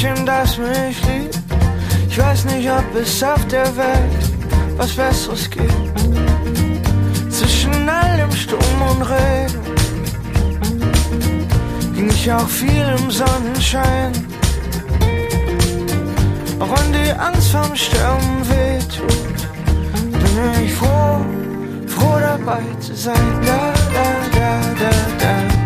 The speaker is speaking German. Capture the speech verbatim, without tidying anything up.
Mädchen, das mich liebt. Ich weiß nicht, ob es auf der Welt was Besseres gibt. Zwischen allem Sturm und Regen ging ich auch viel im Sonnenschein. Auch wenn die Angst vorm Sterben wehtut, bin ich froh, froh dabei zu sein. Da, da, da, da, da.